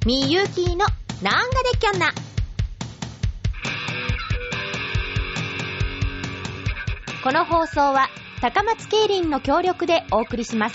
みゆきのなんがでっきょんな。この放送は高松競輪の協力でお送りします。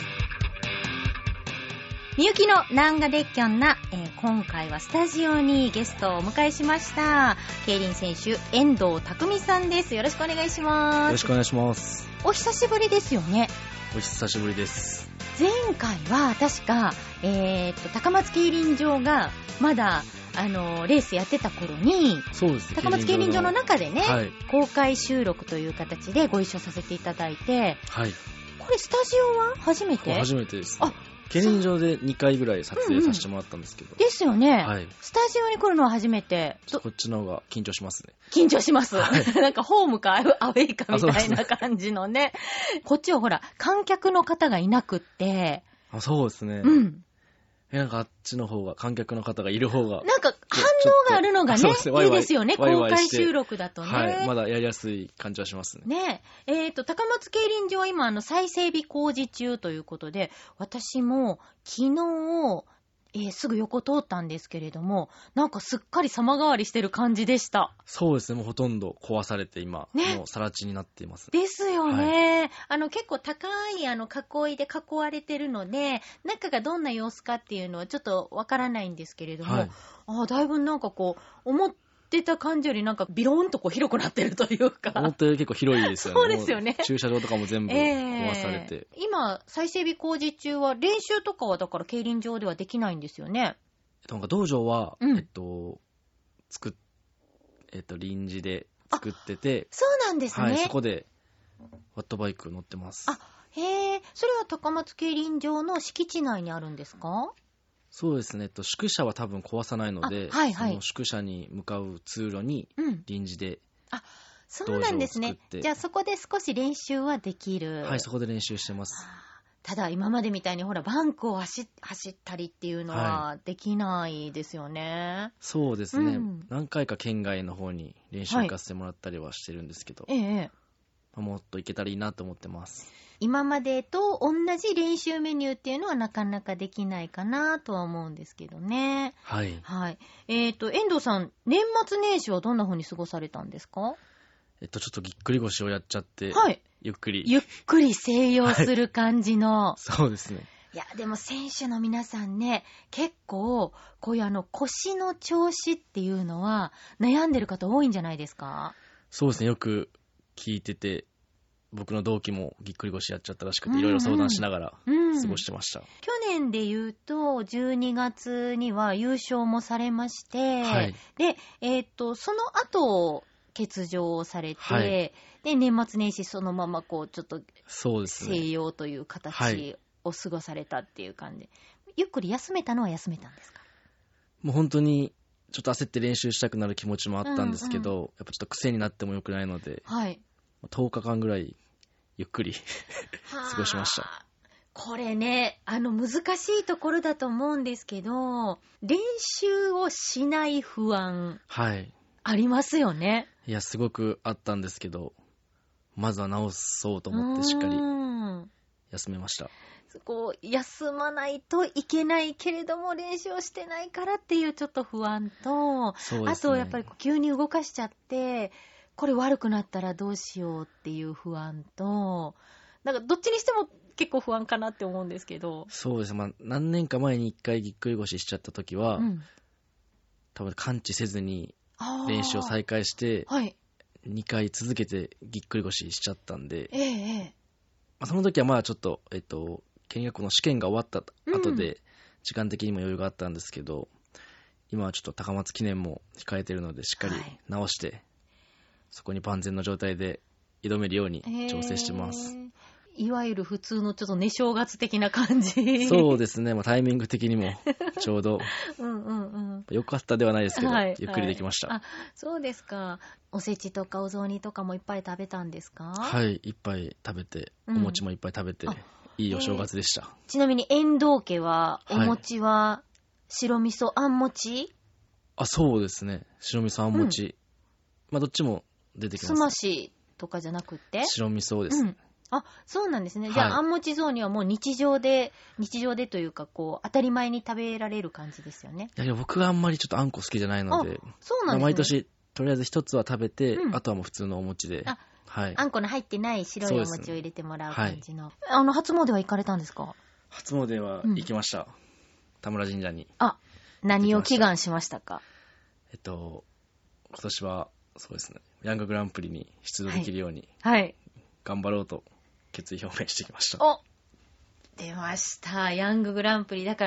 みゆきのなんがでっきょんな、今回はスタジオにゲストをお迎えしました。競輪選手遠藤匠さんです。よろしくお願いします。 よろしくお願いします。 お久しぶりですよね。 お久しぶりです。 前回は確か、高松競輪場がまだレースやってた頃に、 そうですね、 高松競輪場の中でね、 はい、 公開収録という形でご一緒させていただいて、 はい、 これスタジオは初めて？ 初めてです、ね。競輪場で2回ぐらい撮影させてもらったんですけど、 ですよね、 はい、 スタジオに来るのは初めて。 こっちの方が緊張しますね。 緊張します、 はい、 なんかホームかアウェイかみたいな感じのね。こっちはほら観客の方がいなくって、 そうですね、 うん、 なんかあっちの方が観客の方がいる方がなんか反応があるのがね、いいですよね。 ワイワイ公開収録だとね、 はい、まだやりやすい感じはしますね。 ね、高松競輪場は今再整備工事中ということで、私も昨日、すぐ横通ったんですけれども、なんかすっかり様変わりしてる感じでした。 そうですね、もうほとんど壊されて今、 ね、 もう更地になっています、 ね。ですよね、 はい、 結構高い囲いで囲われてるので、中がどんな様子かっていうのはちょっとわからないんですけれども、はい、だいぶなんかこう思ってた感じよりなんかビローンとこう広くなってるというか、 思ったより結構広いですよね。 そうですよね。 駐車場とかも全部壊されて、 今再整備工事中は練習とかはだから競輪場ではできないんですよね。 なんか道場は、 うん、 臨時で作ってて、 そうなんですね、 はい、そこでワットバイク乗ってます。 へえ、それは高松競輪場の敷地内にあるんですか？ そうですね、宿舎は多分壊さないので、 はいはい、 その宿舎に向かう通路に臨時で、 そうなんですね。じゃあそこで少し練習はできる。 はい、そこで練習してます。 ただ今までみたいにほらバンクを走ったりっていうのはできないですよね。 はい、そうですね、何回か県外の方に練習行かせてもらったりはしてるんですけど、もっと行けたらいいなと思ってます。 今までと同じ練習メニューっていうのはなかなかできないかなとは思うんですけどね。 はい。 はい。遠藤さん、年末年始はどんな風に過ごされたんですか？ ちょっとぎっくり腰をやっちゃって、 はい、 ゆっくり静養する感じの、 はい、そうですね。 いやでも選手の皆さんね、結構こういう腰の調子っていうのは悩んでる方多いんじゃないですか？ そうですね、よく聞いてて、僕の同期もぎっくり腰やっちゃったらしくて、いろいろ相談しながら過ごしてました。 去年で言うと12月には優勝もされまして、はい、で、その後欠場をされて、はい、で年末年始そのままこうちょっと静養という形を過ごされたっていう感じで、ゆっくり休めたのは休めたんですか？ もう本当にちょっと焦って練習したくなる気持ちもあったんですけど、やっぱちょっと癖になっても良くないので、はい、10日間ぐらいゆっくり過ごしました。 これね、難しいところだと思うんですけど、練習をしない不安、はい、ありますよね。 いや、すごくあったんですけど、まずは治そうと思ってしっかり休めました。 こう休まないといけないけれども練習をしてないからっていうちょっと不安と、そうですね、あとやっぱり急に動かしちゃってこれ悪くなったらどうしようっていう不安と、なんかどっちにしても結構不安かなって思うんですけど。 そうですね、何年か前に1回ぎっくり腰しちゃった時は、多分完治せずに練習を再開して、2回続けてぎっくり腰しちゃったんで、その時はまあちょっと、見学の試験が終わった後で、時間的にも余裕があったんですけど、今はちょっと高松記念も控えてるのでしっかり直して、そこに万全の状態で挑めるように調整してます。 いわゆる普通のちょっとね正月的な感じ。 そうですね、タイミング的にもちょうどよかったではないですけど、ゆっくりできました。 そうですか。おせちとかお雑煮とかもいっぱい食べたんですか？ はい、いっぱい食べて、お餅もいっぱい食べて、いいお正月でした。 ちなみに遠藤家はお餅は白味噌あん餅？ そうですね、白味噌あん餅、どっちも出てきます。 すましとかじゃなくて白味噌です。 あ、そうなんですね。じゃあ、あんもち雑煮はもう日常でというか、こう、当たり前に食べられる感じですよね。 いや、僕はあんまりちょっとあんこ好きじゃないので、 そうなんですね。 毎年、とりあえず一つは食べて、あとはもう普通のお餅で。 はい。あんこの入ってない白いお餅を入れてもらう感じの。はい、初詣は行かれたんですか？ 初詣は行きました。田村神社に。 何を祈願しましたか？ 今年は、そうですね、ヤンググランプリに出場できるように、頑張ろうと決意表明してきました。 出ました。ヤンググランプリ。だから、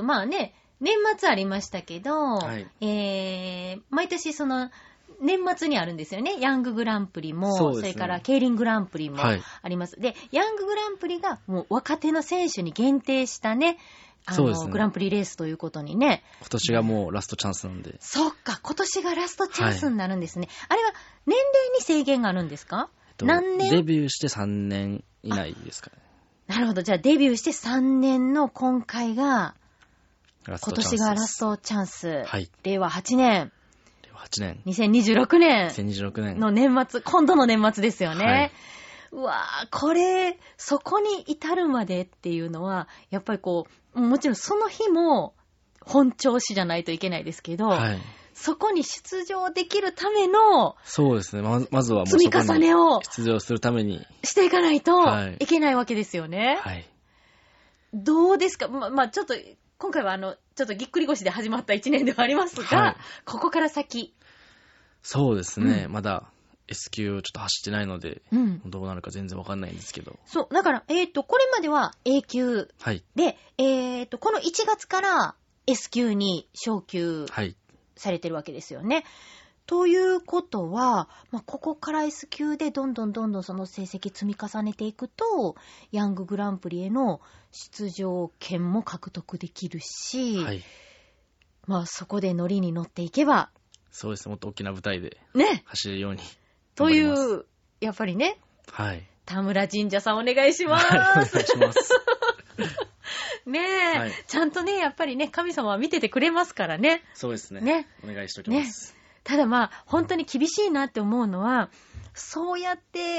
まあね、年末ありましたけど、毎年年末にあるんですよね。ヤンググランプリも、それから競輪グランプリもあります。で、ヤンググランプリがもう若手の選手に限定したね、グランプリレースということにね。 今年がもうラストチャンスなんで。 そっか、今年がラストチャンスになるんですね。あれは年齢に制限があるんですか？何年？ デビューして3年以内ですかね。 なるほど。じゃあデビューして3年の今回が、今年がラストチャンス。令和8年。2026年の年末、今度の年末ですよね。うわぁ、そこに至るまでっていうのは、やっぱりこう、もちろんその日も本調子じゃないといけないですけど、そこに出場できるための、 そうですね、まずはもう積み重ねを出場するためにしていかないといけないわけですよね。どうですか？ちょっと、今回はちょっとぎっくり腰で始まった1年ではありますが、ここから先。 そうですね、まだ S 級をちょっと走ってないので、どうなるか全然わかんないんですけど。 そう、だから、これまでは A 級で、この1月から S 級に昇級されてるわけですよね。ということは、ここから S 級でどんどんその成績積み重ねていくと、ヤンググランプリへの出場権も獲得できるし、そこでノリに乗っていけば、 そうですね、もっと大きな舞台で走れるように、 という、やっぱりね、田村神社さんお願いします。 お願いします。 ねえ、ちゃんとね、やっぱりね、神様は見ててくれますからね。 そうですね。お願いしておきます。 ただ本当に厳しいなって思うのは、そうやって、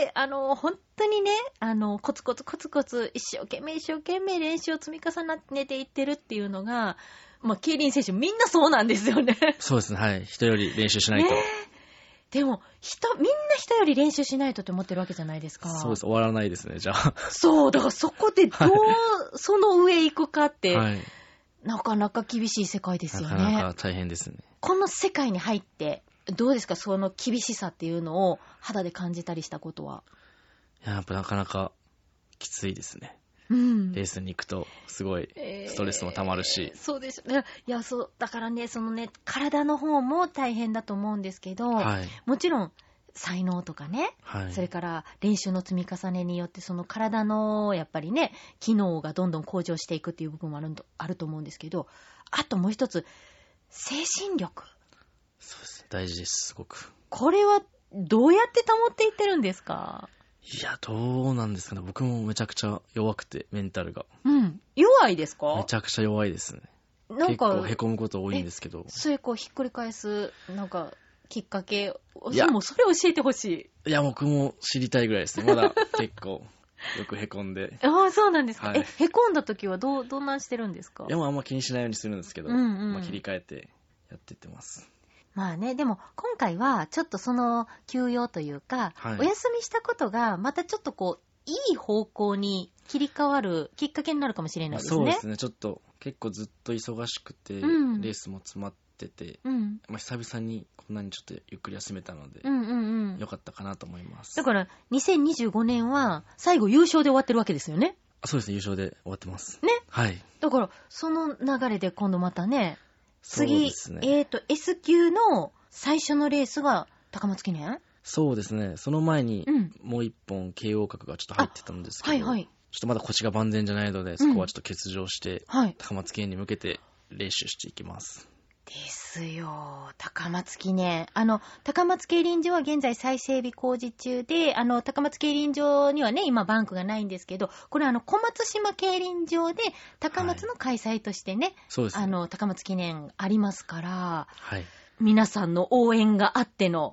本当にね、コツコツ、一生懸命練習を積み重ねていってるっていうのが、競輪選手みんなそうなんですよね。 そうですね、人より練習しないと。 でも、みんな人より練習しないとって思ってるわけじゃないですか。 そうです、終わらないですね、じゃあ。 そう、だからそこでどう、その上行くかって、なかなか厳しい世界ですよね。 なかなか大変ですね。 この世界に入って、どうですか、その厳しさっていうのを肌で感じたりしたことは。 やっぱなかなかきついですね。レースに行くとすごいストレスもたまるし、 そうですね。いや、そうだからね、体の方も大変だと思うんですけど、もちろん才能とかね、それから練習の積み重ねによってその体のやっぱりね、機能がどんどん向上していくっていう部分もあると思うんですけど、あともう一つ、精神力。 そうです。大事です、すごく。 これはどうやって保っていってるんですか？ いや、どうなんですかね。僕もめちゃくちゃ弱くて、メンタルが。 弱いですか？ めちゃくちゃ弱いですね。結構へこむこと多いんですけど。 それひっくり返す、きっかけ、それ教えてほしい。 いや、僕も知りたいぐらいですね。まだ結構、よくへこんで。 ああ、そうなんですか。へこんだ時はどんなんしてるんですか？ いや、あんま気にしないようにするんですけど、切り替えてやっていってます。 でも今回はちょっとその休養というか、お休みしたことがまたちょっといい方向に切り替わるきっかけになるかもしれないですね。 そうですね。ちょっと結構ずっと忙しくて、レースも詰まってて、久々にこんなにちょっとゆっくり休めたので、よかったかなと思います。 だから2025年は最後優勝で終わってるわけですよね。 そうですね、優勝で終わってます。 ね。だからその流れで今度またね、次、S 級の最初のレースが高松記念？ そうですね。その前に、もう一本 KO 角がちょっと入ってたんですけど、ちょっとまだ腰が万全じゃないので、そこはちょっと欠場して、高松記念に向けて練習していきます。 ですよ。高松記念。高松競輪場は現在再整備工事中で、高松競輪場にはね、今バンクがないんですけど、これ小松島競輪場で高松の開催としてね、 そうですね。 高松記念ありますから、皆さんの応援があっての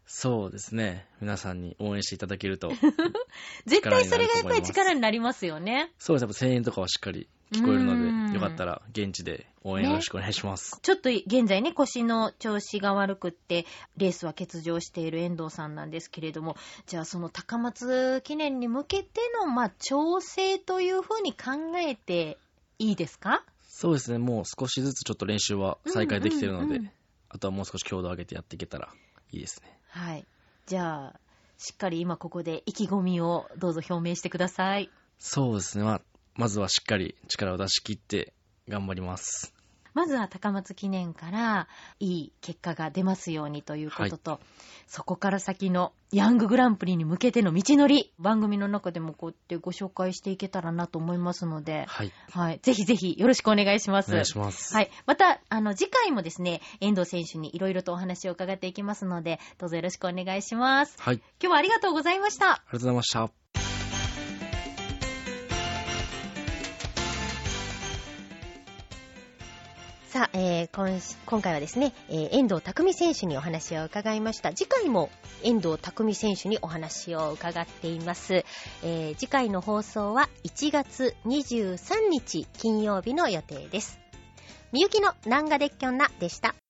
そうですね。皆さんに応援していただけると絶対それがやっぱり力になりますよね。 そうです。声援とかはしっかり聞こえるので、よかったら現地で応援よろしくお願いします。 ね、ちょっと現在ね、腰の調子が悪くって、レースは欠場している遠藤さんなんですけれども、じゃあその高松記念に向けての、調整というふうに考えていいですか？ そうですね。もう少しずつちょっと練習は再開できているので、あとはもう少し強度を上げてやっていけたらいいですね。 はい。じゃあ、しっかり今ここで意気込みをどうぞ表明してください。 そうですね。まずはしっかり力を出し切って頑張ります。 まずは高松記念からいい結果が出ますようにということと、そこから先のヤンググランプリに向けての道のり、番組の中でもこうやってご紹介していけたらなと思いますので、ぜひぜひよろしくお願いします。 お願いします。 また次回もですね、遠藤選手にいろいろとお話を伺っていきますので、どうぞよろしくお願いします。今日はありがとうございました。 ありがとうございました。 さあ、今回はですね、遠藤匠選手にお話を伺いました。次回も遠藤匠選手にお話を伺っています。次回の放送は1月23日金曜日の予定です。みゆきの南賀でっきょんなでした。